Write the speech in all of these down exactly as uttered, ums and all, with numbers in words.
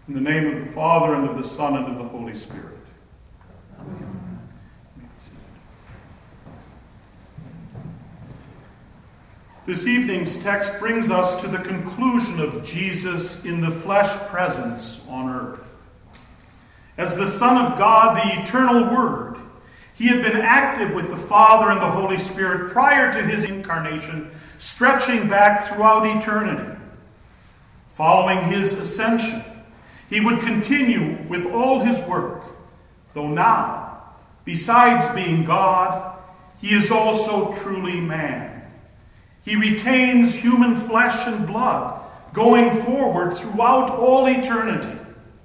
In the name of the Father, and of the Son, and of the Holy Spirit. Amen. This evening's text brings us to the conclusion of Jesus in the flesh presence on earth. As the Son of God, the eternal Word, he had been active with the Father and the Holy Spirit prior to his incarnation, stretching back throughout eternity. Following his ascension, he would continue with all his work, though now, besides being God, he is also truly man. He retains human flesh and blood, going forward throughout all eternity.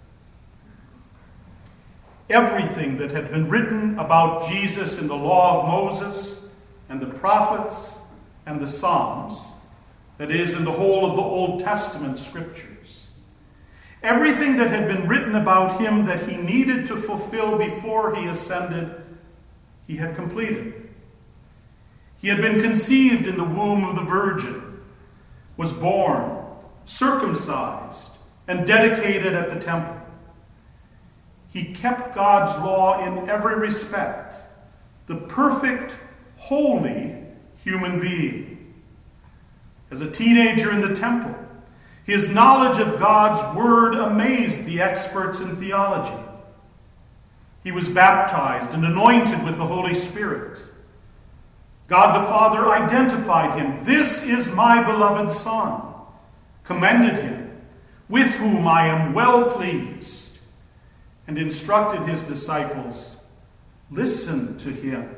Everything that had been written about Jesus in the law of Moses and the prophets and the Psalms, that is, in the whole of the Old Testament scriptures, everything that had been written about him that he needed to fulfill before he ascended, he had completed. He had been conceived in the womb of the Virgin, was born, circumcised, and dedicated at the temple. He kept God's law in every respect, the perfect, holy human being. As a teenager in the temple, his knowledge of God's word amazed the experts in theology. He was baptized and anointed with the Holy Spirit. God the Father identified him. This is my beloved Son, commended him, with whom I am well pleased, and instructed his disciples, listen to him.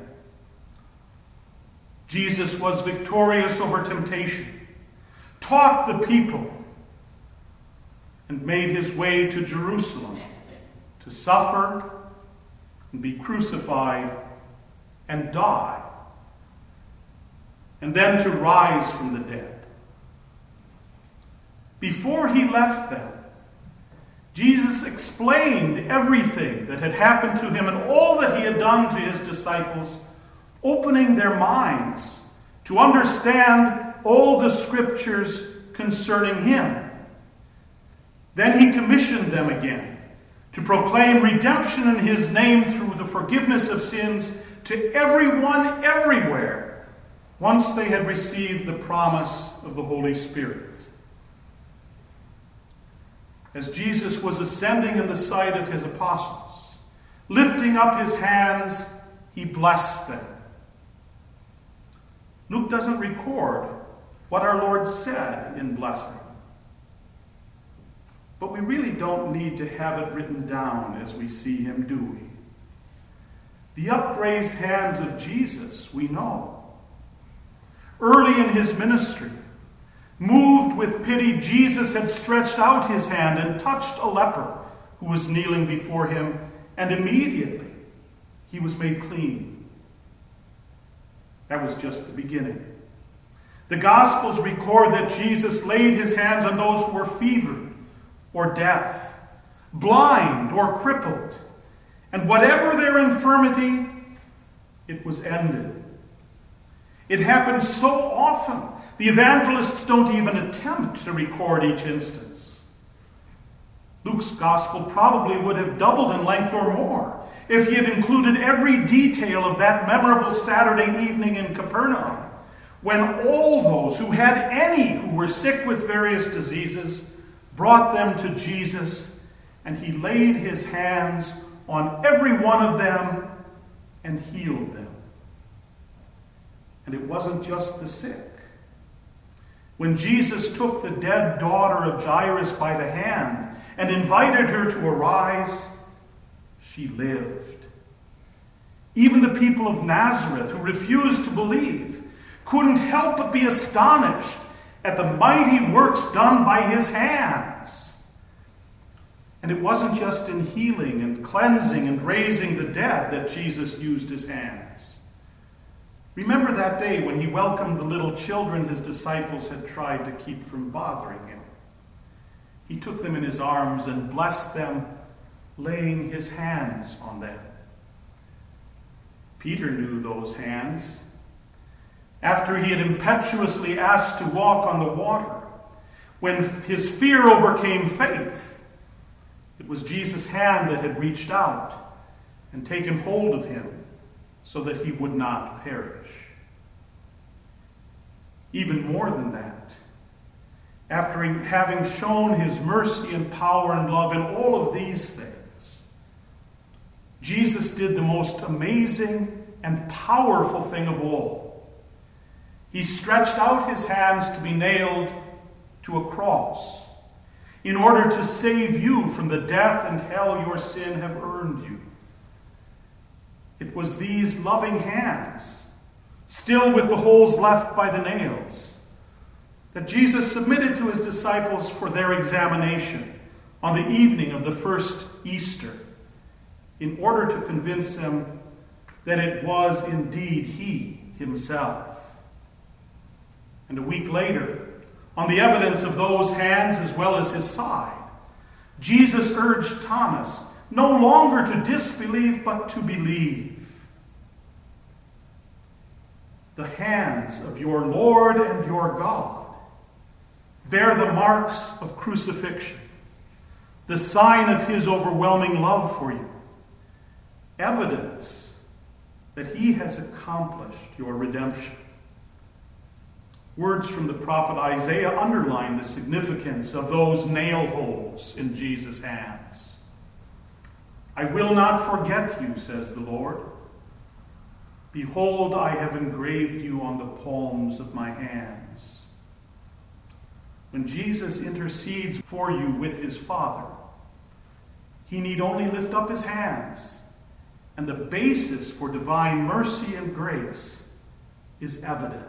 Jesus was victorious over temptation, taught the people, and made his way to Jerusalem to suffer and be crucified and die, and then to rise from the dead. Before he left them, Jesus explained everything that had happened to him and all that he had done to his disciples, opening their minds to understand all the scriptures concerning him. Then he commissioned them again to proclaim redemption in his name through the forgiveness of sins to everyone, everywhere, once they had received the promise of the Holy Spirit. As Jesus was ascending in the sight of his apostles, lifting up his hands, he blessed them. Luke doesn't record what our Lord said in blessing. But we really don't need to have it written down as we see him, do we? The upraised hands of Jesus, we know. Early in his ministry, moved with pity, Jesus had stretched out his hand and touched a leper who was kneeling before him, and immediately he was made clean. That was just the beginning. The Gospels record that Jesus laid his hands on those who were fevered or deaf, blind or crippled, and whatever their infirmity, it was ended. It happened so often, the evangelists don't even attempt to record each instance. Luke's gospel probably would have doubled in length or more if he had included every detail of that memorable Saturday evening in Capernaum, when all those who had any who were sick with various diseases brought them to Jesus, and he laid his hands on every one of them and healed them. And it wasn't just the sick. When Jesus took the dead daughter of Jairus by the hand and invited her to arise, she lived. Even the people of Nazareth, who refused to believe, couldn't help but be astonished at the mighty works done by his hands. And it wasn't just in healing and cleansing and raising the dead that Jesus used his hands. Remember that day when he welcomed the little children his disciples had tried to keep from bothering him. He took them in his arms and blessed them, laying his hands on them. Peter knew those hands. After he had impetuously asked to walk on the water, when his fear overcame faith, It was Jesus' hand that had reached out and taken hold of him so that he would not perish. Even more than that, after having shown his mercy and power and love in all of these things, Jesus did the most amazing and powerful thing of all. He stretched out his hands to be nailed to a cross in order to save you from the death and hell your sin have earned you. It was these loving hands, still with the holes left by the nails, that Jesus submitted to his disciples for their examination on the evening of the first Easter, in order to convince them that it was indeed he himself. And a week later, on the evidence of those hands as well as his side, Jesus urged Thomas no longer to disbelieve but to believe. The hands of your Lord and your God bear the marks of crucifixion, the sign of his overwhelming love for you, evidence that he has accomplished your redemption. Words from the prophet Isaiah underline the significance of those nail holes in Jesus' hands. I will not forget you, says the Lord. Behold, I have engraved you on the palms of my hands. When Jesus intercedes for you with his Father, he need only lift up his hands, and the basis for divine mercy and grace is evident.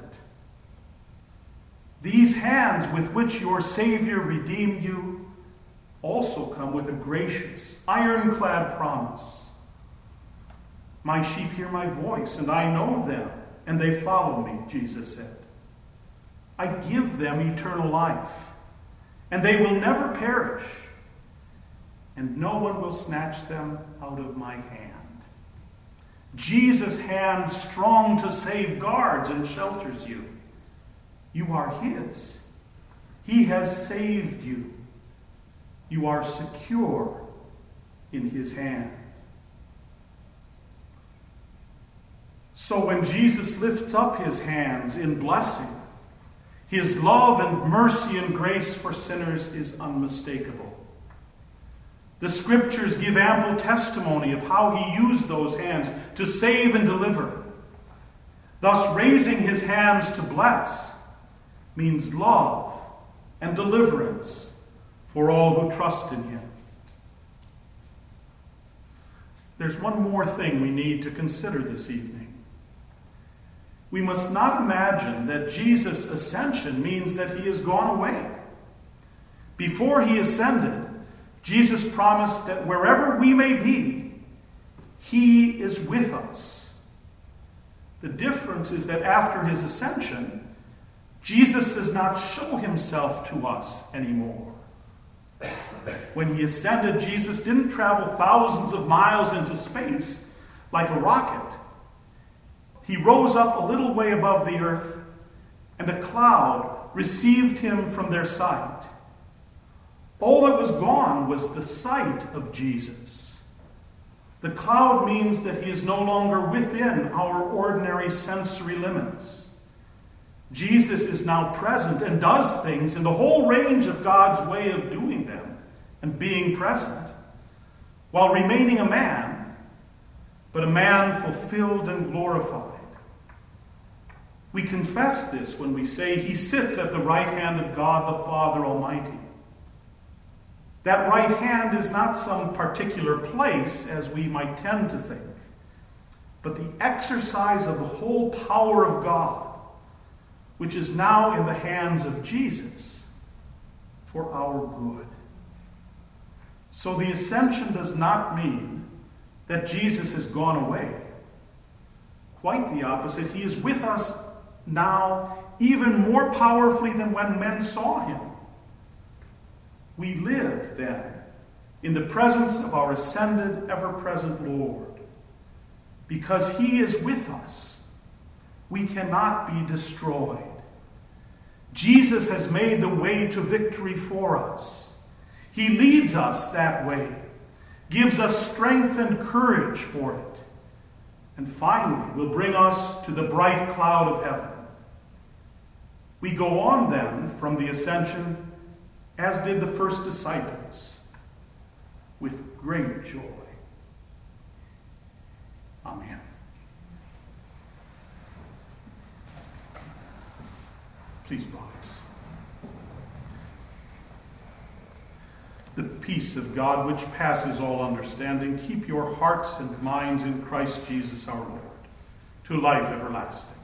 These hands with which your Savior redeemed you also come with a gracious, ironclad promise. My sheep hear my voice, and I know them, and they follow me, Jesus said. I give them eternal life, and they will never perish, and no one will snatch them out of my hand. Jesus' hand, strong to save, guards and shelters you. You are his. He has saved you. You are secure in his hand. So when Jesus lifts up his hands in blessing, his love and mercy and grace for sinners is unmistakable. The scriptures give ample testimony of how he used those hands to save and deliver. Thus, raising his hands to bless means love and deliverance for all who trust in him. There's one more thing we need to consider this evening. We must not imagine that Jesus' ascension means that he has gone away. Before he ascended, Jesus promised that wherever we may be, he is with us. The difference is that after his ascension, Jesus does not show himself to us anymore. When he ascended, Jesus didn't travel thousands of miles into space like a rocket. He rose up a little way above the earth, and a cloud received him from their sight. All that was gone was the sight of Jesus. The cloud means that he is no longer within our ordinary sensory limits. Jesus is now present and does things in the whole range of God's way of doing them and being present, while remaining a man, but a man fulfilled and glorified. We confess this when we say he sits at the right hand of God the Father Almighty. That right hand is not some particular place, as we might tend to think, but the exercise of the whole power of God, which is now in the hands of Jesus for our good. So the ascension does not mean that Jesus has gone away. Quite the opposite. He is with us now even more powerfully than when men saw him. We live, then, in the presence of our ascended, ever-present Lord. Because he is with us, we cannot be destroyed. Jesus has made the way to victory for us. He leads us that way, gives us strength and courage for it, and finally will bring us to the bright cloud of heaven. We go on then from the ascension, as did the first disciples, with great joy. Amen. Please rise. The peace of God, which passes all understanding, keep your hearts and minds in Christ Jesus our Lord, to life everlasting.